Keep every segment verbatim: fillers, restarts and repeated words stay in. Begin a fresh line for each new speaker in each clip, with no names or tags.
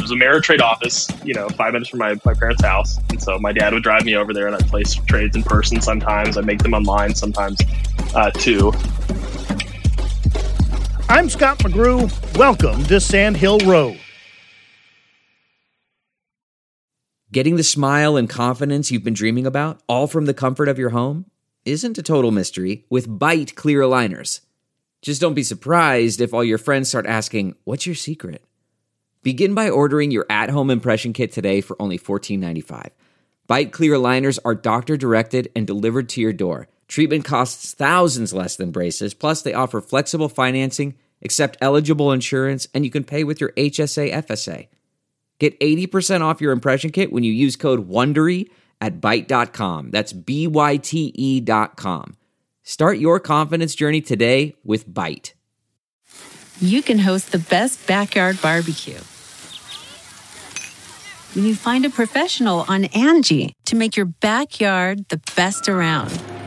was a Ameritrade office, you know, five minutes from my, my parents' house. And so my dad would drive me over there and I'd place trades in person sometimes. I'd make them online sometimes uh, too.
I'm Scott McGrew. Welcome to Sand Hill Road.
Getting the smile and confidence you've been dreaming about, all from the comfort of your home, isn't a total mystery with Byte clear aligners. Just don't be surprised if all your friends start asking, "What's your secret?" Begin by ordering your at-home impression kit today for only fourteen ninety-five. Byte clear aligners are doctor-directed and delivered to your door. Treatment costs thousands less than braces, plus they offer flexible financing, accept eligible insurance, and you can pay with your H S A F S A. Get eighty percent off your impression kit when you use code WONDERY at byte dot com. That's B Y T E dot com. Start your confidence journey today with Byte.
You can host the best backyard barbecue when you find a professional on Angie to make your backyard the best around.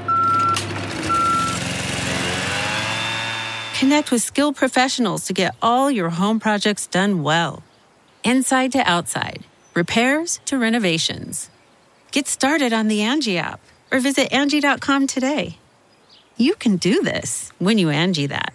Connect with skilled professionals to get all your home projects done well. Inside to outside, repairs to renovations. Get started on the Angie app or visit Angie dot com today. You can do this when you Angie that.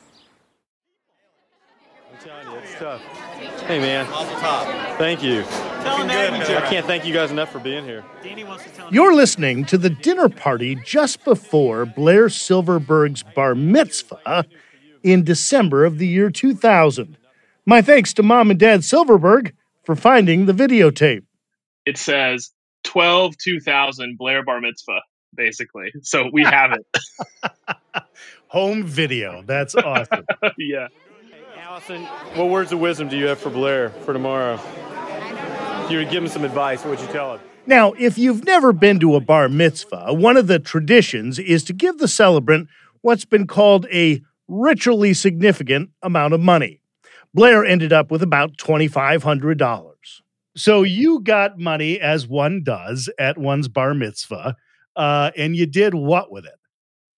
I'm telling you, it's tough. Hey, man. Thank you. I can't thank you guys enough for being here.
You're listening to the dinner party just before Blair Silverberg's bar mitzvah in December of the year two thousand. My thanks to Mom and Dad Silverberg for finding the videotape.
It says twelve two thousand Blair bar mitzvah, basically. So we have it.
Home video. That's awesome.
Yeah.
Hey, Allison, what words of wisdom do you have for Blair for tomorrow? If you were to give him some advice, what would you tell him?
Now, if you've never been to a bar mitzvah, one of the traditions is to give the celebrant what's been called a ritually significant amount of money. Blair ended up with about twenty-five hundred dollars. So you got money, as one does, at one's bar mitzvah, uh, and you did what with it?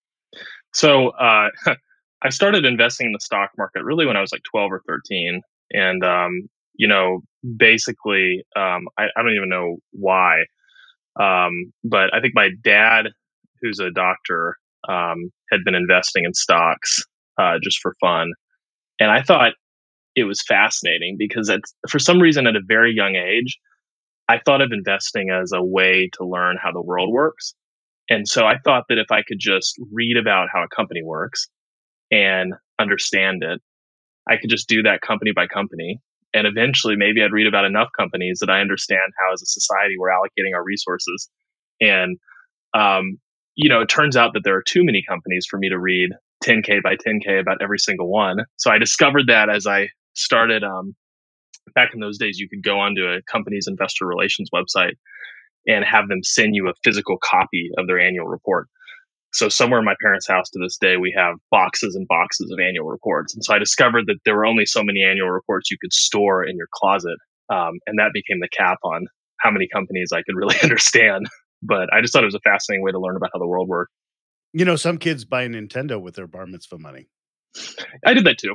So uh, I started investing in the stock market really when I was like twelve or thirteen. And, um, you know, basically, um, I, I don't even know why. Um, but I think my dad, who's a doctor, um, had been investing in stocks uh, just for fun. And I thought it was fascinating because it's, for some reason at a very young age, I thought of investing as a way to learn how the world works. And so I thought that if I could just read about how a company works and understand it, I could just do that company by company. And eventually maybe I'd read about enough companies that I understand how as a society we're allocating our resources. And, um, you know, it turns out that there are too many companies for me to read ten K by ten K about every single one. So I discovered that as I started, um, back in those days, you could go onto a company's investor relations website and have them send you a physical copy of their annual report. So somewhere in my parents' house to this day, we have boxes and boxes of annual reports. And so I discovered that there were only so many annual reports you could store in your closet. Um, and that became the cap on how many companies I could really understand. But I just thought it was a fascinating way to learn about how the world worked.
You know, some kids buy a Nintendo with their bar mitzvah money.
I did that too.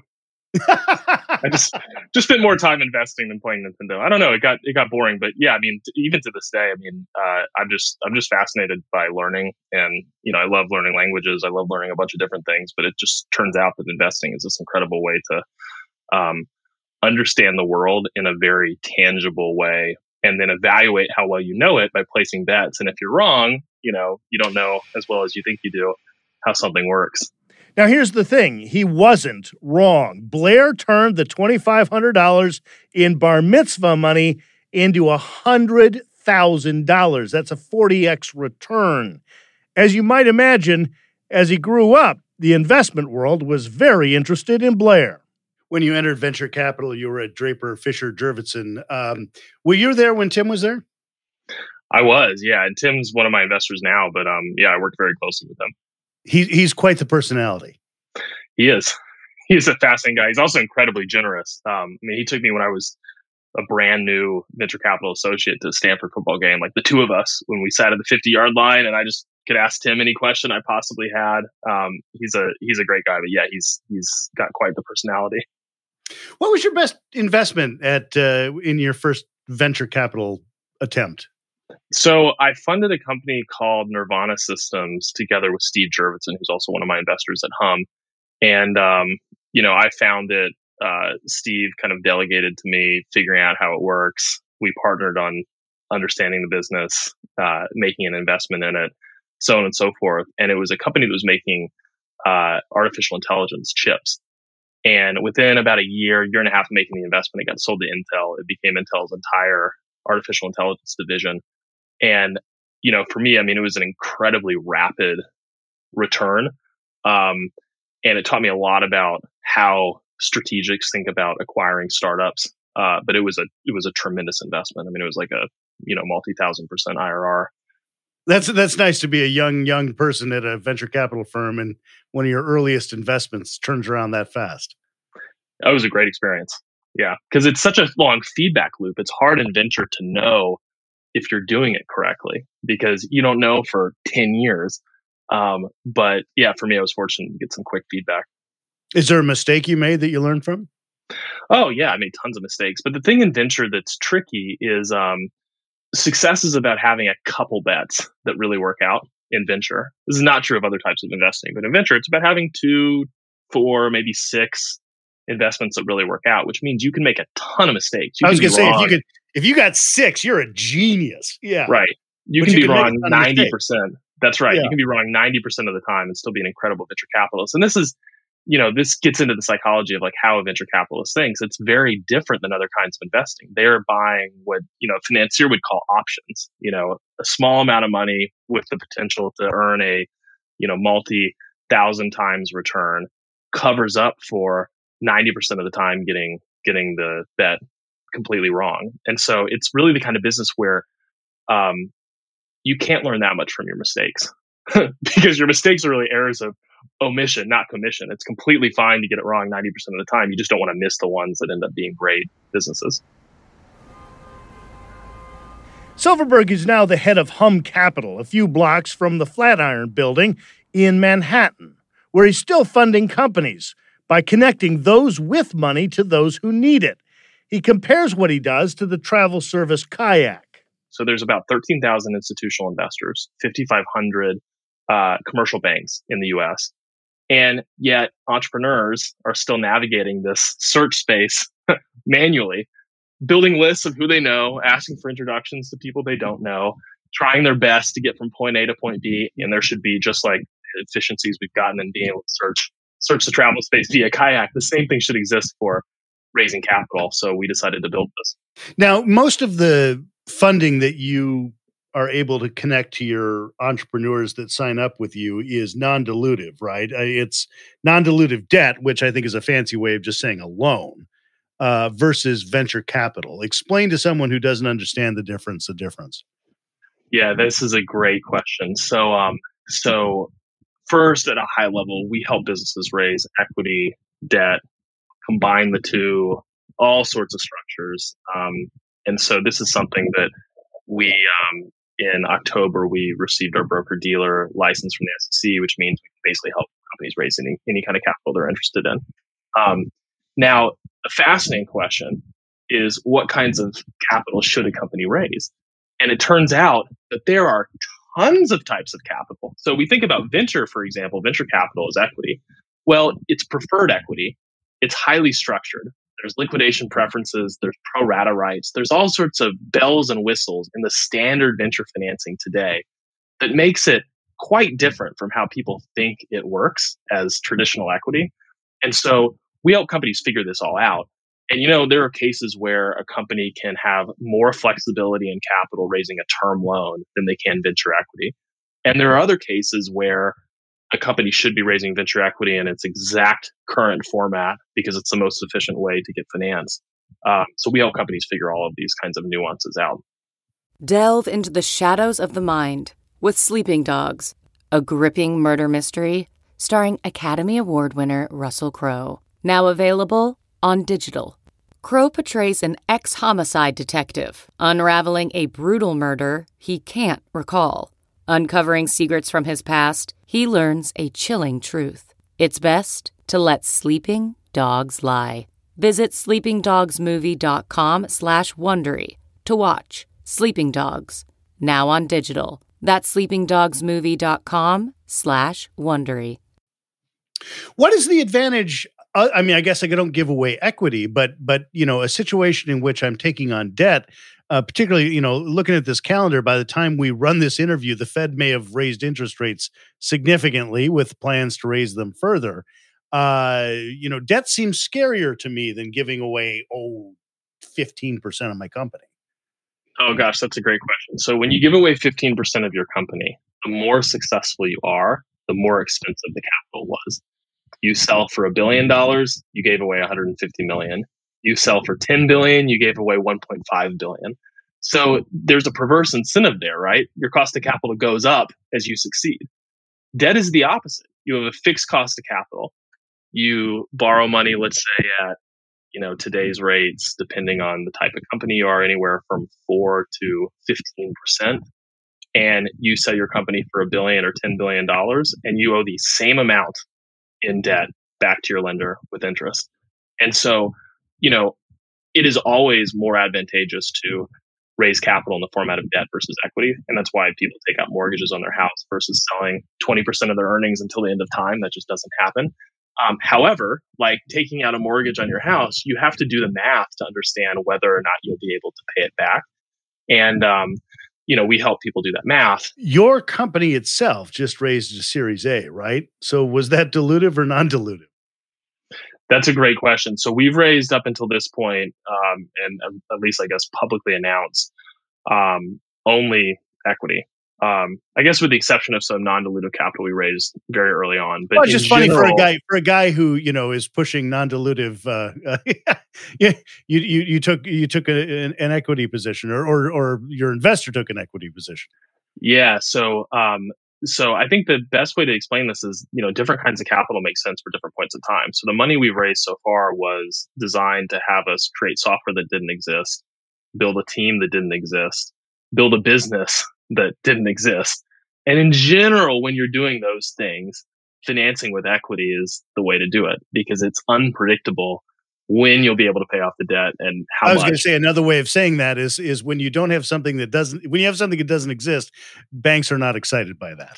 I just just spent more time investing than playing Nintendo. I don't know. It got it got boring, but yeah, I mean, t- even to this day, I mean, uh, I'm just I'm just fascinated by learning, and you know, I love learning languages. I love learning a bunch of different things. But it just turns out that investing is this incredible way to um, understand the world in a very tangible way, and then evaluate how well you know it by placing bets. And if you're wrong, you know, you don't know as well as you think you do how something works.
Now, here's the thing. He wasn't wrong. Blair turned the twenty-five hundred dollars in bar mitzvah money into one hundred thousand dollars. That's a forty x return. As you might imagine, as he grew up, the investment world was very interested in Blair. When you entered venture capital, you were at Draper Fisher Jurvetson. Um, were you there when Tim was there?
I was, yeah. And Tim's one of my investors now, but um, yeah, I worked very closely with him.
He, he's quite the personality.
He is. He's a fascinating guy. He's also incredibly generous. Um, I mean, he took me when I was a brand new venture capital associate to the Stanford football game, like the two of us, when we sat at the fifty-yard line, and I just could ask Tim any question I possibly had. Um, he's a he's a great guy, but yeah, he's he's got quite the personality.
What was your best investment at uh, in your first venture capital attempt?
So I funded a company called Nirvana Systems together with Steve Jurvetson, who's also one of my investors at Hum. And, um, you know, I found it. Uh, Steve kind of delegated to me figuring out how it works. We partnered on understanding the business, uh, making an investment in it, so on and so forth. And it was a company that was making uh, artificial intelligence chips. And within about a year, year and a half of making the investment, it got sold to Intel. It became Intel's entire artificial intelligence division. And, you know, for me, I mean, it was an incredibly rapid return. Um, and it taught me a lot about how strategics think about acquiring startups. Uh, but it was a, it was a tremendous investment. I mean, it was like a, you know, multi-thousand percent I R R.
That's, that's nice to be a young, young person at a venture capital firm, and one of your earliest investments turns around that fast.
That was a great experience. Yeah. Cause it's such a long feedback loop. It's hard in venture to know if you're doing it correctly, because you don't know for ten years. Um, but yeah, for me, I was fortunate to get some quick feedback.
Is there a mistake you made that you learned from?
Oh yeah, I made tons of mistakes. But the thing in venture that's tricky is um, success is about having a couple bets that really work out in venture. This is not true of other types of investing, but in venture, it's about having two, four, maybe six investments that really work out, which means you can make a ton of mistakes. You
I was going to say, if you
could,
if you got six, you're a genius. Yeah.
Right. You
But
can
you
be
can make
wrong
a ton of
ninety percent. That's right.
Yeah.
You can be wrong ninety percent of the time and still be an incredible venture capitalist. And this is, you know, this gets into the psychology of like how a venture capitalist thinks. It's very different than other kinds of investing. They're buying what, you know, a financier would call options, you know, a small amount of money with the potential to earn a, you know, multi thousand times return, covers up for ninety percent of the time getting, getting the bet completely wrong. And so it's really the kind of business where, um, you can't learn that much from your mistakes because your mistakes are really errors of omission, not commission. It's completely fine to get it wrong ninety percent of the time. You just don't want to miss the ones that end up being great businesses.
Silverberg is now the head of Hum Capital, a few blocks from the Flatiron Building in Manhattan, where he's still funding companies by connecting those with money to those who need it. He compares what he does to the travel service Kayak.
So there's about thirteen thousand institutional investors, fifty-five hundred uh, commercial banks in the U S. And yet entrepreneurs are still navigating this search space manually, building lists of who they know, asking for introductions to people they don't know, trying their best to get from point A to point B. And there should be, just like the efficiencies we've gotten in being able to search, search the travel space via Kayak, the same thing should exist for raising capital. So we decided to build this.
Now, most of the funding that you are able to connect to your entrepreneurs that sign up with you is non-dilutive, right? It's non-dilutive debt, which I think is a fancy way of just saying a loan, uh, versus venture capital. Explain to someone who doesn't understand the difference, the difference.
Yeah, this is a great question. So, um, so first at a high level, we help businesses raise equity, debt, combine the two, all sorts of structures. Um, and so this is something that we, um, in October, we received our broker-dealer license from the S E C, which means we can basically help companies raise any, any kind of capital they're interested in. Um, now, a fascinating question is what kinds of capital should a company raise? And it turns out that there are tons of types of capital. So we think about venture, for example, venture capital is equity. Well, it's preferred equity. It's highly structured. There's liquidation preferences, there's pro rata rights, there's all sorts of bells and whistles in the standard venture financing today that makes it quite different from how people think it works as traditional equity. And so we help companies figure this all out. And, you know, there are cases where a company can have more flexibility in capital raising a term loan than they can venture equity. And there are other cases where a company should be raising venture equity in its exact current format because it's the most efficient way to get finance. Um, so we help companies figure all of these kinds of nuances out.
Delve into the shadows of the mind with Sleeping Dogs, a gripping murder mystery starring Academy Award winner Russell Crowe. Now available on digital. Crowe portrays an ex-homicide detective unraveling a brutal murder he can't recall. Uncovering secrets from his past, he learns a chilling truth. It's best to let sleeping dogs lie. Visit sleepingdogsmovie.com slash Wondery to watch Sleeping Dogs, now on digital. That's sleepingdogsmovie.com slash Wondery.
What is the advantage? Uh, I mean, I guess I don't give away equity, but, but you know, a situation in which I'm taking on debt, uh, particularly, you know, looking at this calendar, by the time we run this interview, the Fed may have raised interest rates significantly with plans to raise them further. Uh, you know, debt seems scarier to me than giving away, oh, fifteen percent of my company.
Oh, gosh, that's a great question. So when you give away fifteen percent of your company, the more successful you are, the more expensive the capital was. You sell for a billion dollars, you gave away one hundred fifty million. You sell for ten billion, you gave away one point five billion. So there's a perverse incentive there, right? Your cost of capital goes up as you succeed. Debt is the opposite. You have a fixed cost of capital. You borrow money, let's say at, you know, today's rates, depending on the type of company you are, anywhere from four to fifteen percent. And you sell your company for a billion or ten billion dollars, and you owe the same amount in debt back to your lender with interest. And so, you know, it is always more advantageous to raise capital in the format of debt versus equity. And that's why people take out mortgages on their house versus selling twenty percent of their earnings until the end of time. That just doesn't happen. Um, however, like taking out a mortgage on your house, you have to do the math to understand whether or not you'll be able to pay it back. And, um, you know, we help people do that math.
Your company itself just raised a Series A, right? So was that dilutive or non-dilutive?
That's a great question. So we've raised up until this point, um, and at least I guess publicly announced, um, only equity. Um, I guess with the exception of some non-dilutive capital we raised very early on. But
well, it's just funny
general,
for a guy for a guy who you know is pushing non-dilutive. Uh, uh, you, you you took you took a, an, an equity position, or, or or your investor took an equity position.
Yeah. So um, so I think the best way to explain this is, you know, different kinds of capital make sense for different points of time. So the money we've raised so far was designed to have us create software that didn't exist, build a team that didn't exist, build a business that didn't exist. And in general, when you're doing those things, financing with equity is the way to do it because it's unpredictable when you'll be able to pay off the debt and how much.
I was going to say another way of saying that is is when you don't have something that doesn't, when you have something that doesn't exist, banks are not excited by that.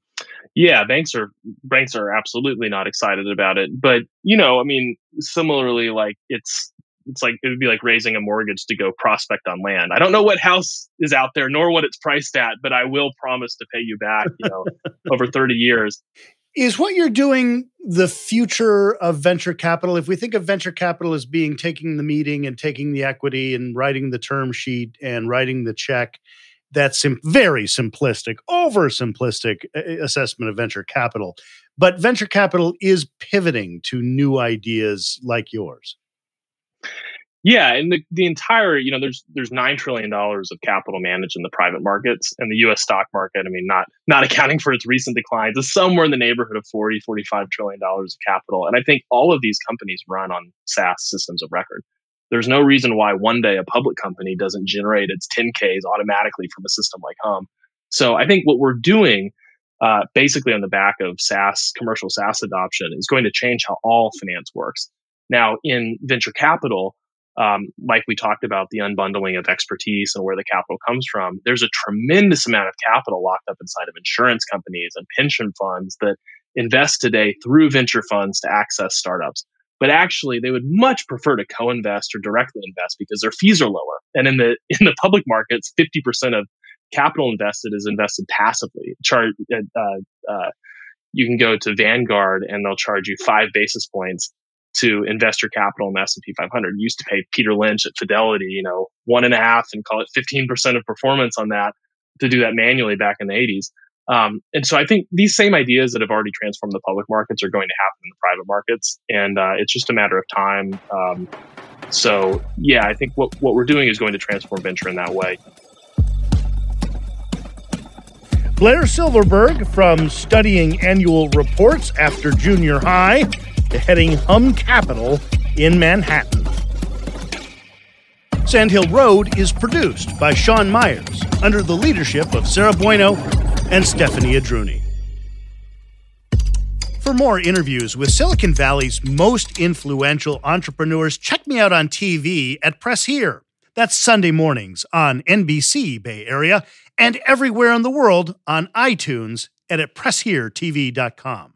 Yeah, banks are banks are absolutely not excited about it. But, you know, I mean, similarly, like it's It's like it would be like raising a mortgage to go prospect on land. I don't know what house is out there nor what it's priced at, but I will promise to pay you back, you know, over thirty years.
Is what you're doing the future of venture capital? If we think of venture capital as being taking the meeting and taking the equity and writing the term sheet and writing the check, that's sim- very simplistic, oversimplistic assessment of venture capital. But venture capital is pivoting to new ideas like yours.
Yeah, and the, the entire, you know, there's there's nine trillion dollars of capital managed in the private markets, and the U S stock market, I mean, not not accounting for its recent declines, is somewhere in the neighborhood of forty, forty-five trillion dollars of capital. And I think all of these companies run on SaaS systems of record. There's no reason why one day a public company doesn't generate its ten Ks automatically from a system like Hum. So I think what we're doing, uh, basically on the back of SaaS, commercial SaaS adoption, is going to change how all finance works. Now, in venture capital, Um, like we talked about, the unbundling of expertise and where the capital comes from, there's a tremendous amount of capital locked up inside of insurance companies and pension funds that invest today through venture funds to access startups. But actually, they would much prefer to co-invest or directly invest because their fees are lower. And in the in the public markets, fifty percent of capital invested is invested passively. Char- uh, uh, you can go to Vanguard and they'll charge you five basis points to invest your capital in the S and P five hundred. You used to pay Peter Lynch at Fidelity, you know, one and a half and call it fifteen percent of performance on that to do that manually back in the eighties. Um, and so I think these same ideas that have already transformed the public markets are going to happen in the private markets. And uh, it's just a matter of time. Um, so yeah, I think what, what we're doing is going to transform venture in that way.
Blair Silverberg, from studying annual reports after junior high to heading Hum Capital in Manhattan. Sand Hill Road is produced by Sean Myers under the leadership of Sarah Bueno and Stephanie Adruni. For more interviews with Silicon Valley's most influential entrepreneurs, check me out on T V at Press Here. That's Sunday mornings on N B C Bay Area and everywhere in the world on iTunes and at press here t v dot com.